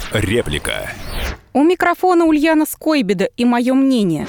Реплика. У микрофона Ульяна Скойбеда и мое мнение.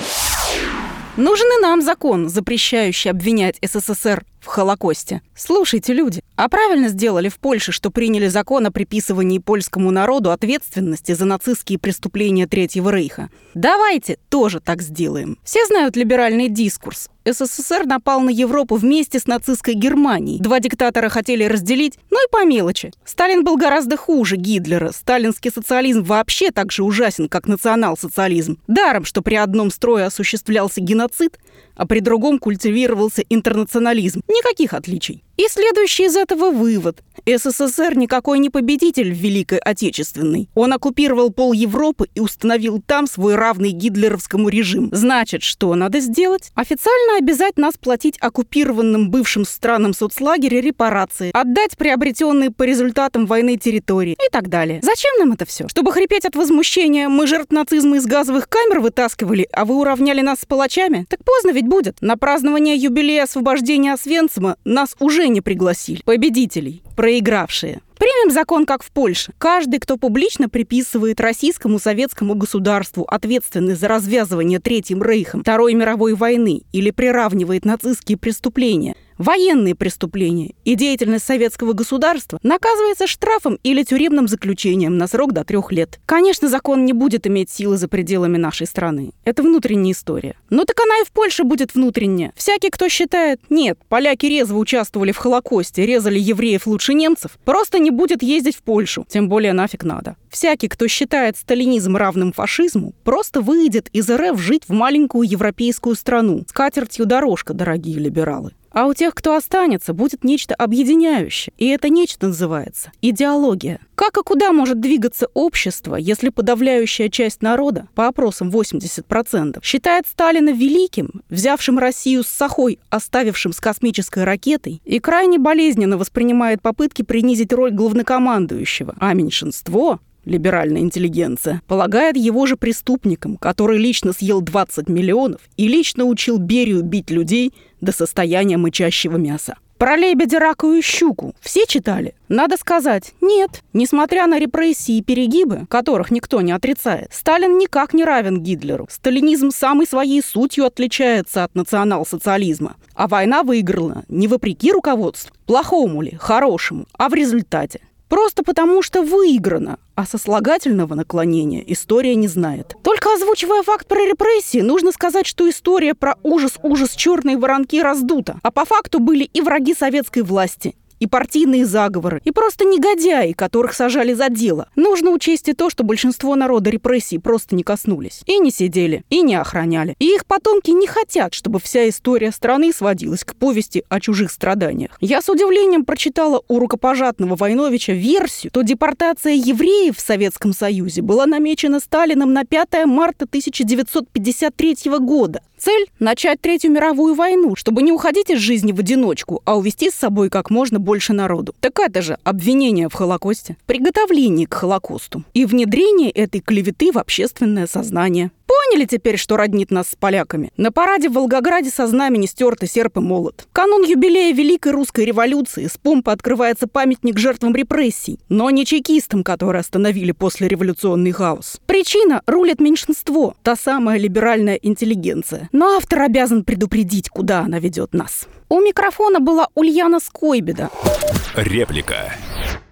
Нужен и нам закон, запрещающий обвинять СССР в Холокосте. Слушайте, люди, а правильно сделали в Польше, что приняли закон о приписывании польскому народу ответственности за нацистские преступления Третьего Рейха? Давайте тоже так сделаем. Все знают либеральный дискурс. СССР напал на Европу вместе с нацистской Германией. Два диктатора хотели разделить, но и по мелочи. Сталин был гораздо хуже Гитлера. Сталинский социализм вообще так же ужасен, как национал-социализм. Даром, что при одном строе осуществлялся геноцид, а при другом культивировался интернационализм. Никаких отличий. И следующий из этого вывод. СССР никакой не победитель в Великой Отечественной. Он оккупировал пол Европы и установил там свой равный гитлеровскому режим. Значит, что надо сделать? Официально обязать нас платить оккупированным бывшим странам соцлагеря репарации, отдать приобретенные по результатам войны территории и так далее. Зачем нам это все? Чтобы хрипеть от возмущения, мы жертв нацизма из газовых камер вытаскивали, а вы уравняли нас с палачами? Так поздно ведь будет. На празднование юбилея освобождения Освенцима нас уже не пригласили. Победителей. Проигравшие. Примем закон, как в Польше. Каждый, кто публично приписывает российскому советскому государству ответственность за развязывание Третьим Рейхом Второй мировой войны или приравнивает нацистские преступления, военные преступления и деятельность советского государства, наказывается штрафом или тюремным заключением на срок до 3 лет. Конечно, закон не будет иметь силы за пределами нашей страны. Это внутренняя история. Но так она и в Польше будет внутренняя. Всякий, кто считает, нет, поляки резво участвовали в Холокосте, резали евреев лучше немцев, просто не будет ездить в Польшу. Тем более нафиг надо. Всякий, кто считает сталинизм равным фашизму, просто выйдет из РФ жить в маленькую европейскую страну. С катертью дорожка, дорогие либералы. А у тех, кто останется, будет нечто объединяющее. И это нечто называется идеология. Как и куда может двигаться общество, если подавляющая часть народа, по опросам 80%, считает Сталина великим, взявшим Россию с сахой, оставившим с космической ракетой, и крайне болезненно воспринимает попытки принизить роль главнокомандующего, а меньшинство, либеральная интеллигенция, полагает его же преступником, который лично съел 20 миллионов и лично учил Берию бить людей до состояния мычащего мяса. Про лебедя, раковую и щуку все читали? Надо сказать, нет. Несмотря на репрессии и перегибы, которых никто не отрицает, Сталин никак не равен Гитлеру. Сталинизм самой своей сутью отличается от национал-социализма. А война выиграна не вопреки руководству, плохому ли, хорошему, а в результате. Просто потому, что выиграно, а сослагательного наклонения история не знает. Только озвучивая факт про репрессии, нужно сказать, что история про ужас черные воронки раздута. А по факту были и враги советской власти, и партийные заговоры, и просто негодяи, которых сажали за дело. Нужно учесть и то, что большинство народа репрессий просто не коснулись. И не сидели, и не охраняли. И их потомки не хотят, чтобы вся история страны сводилась к повести о чужих страданиях. Я с удивлением прочитала у рукопожатного Войновича версию, что депортация евреев в Советском Союзе была намечена Сталином на 5 марта 1953 года. Цель – начать Третью мировую войну, чтобы не уходить из жизни в одиночку, а увести с собой как можно больше народу. Так это же обвинение в Холокосте, приготовление к Холокосту и внедрение этой клеветы в общественное сознание. Поняли теперь, что роднит нас с поляками? На параде в Волгограде со знамени стерты серп и молот. В канун юбилея Великой Русской революции с помпы открывается памятник жертвам репрессий, но не чекистам, которые остановили послереволюционный хаос. Причина – рулит меньшинство, та самая либеральная интеллигенция. Но автор обязан предупредить, куда она ведет нас. У микрофона была Ульяна Скойбеда. Реплика.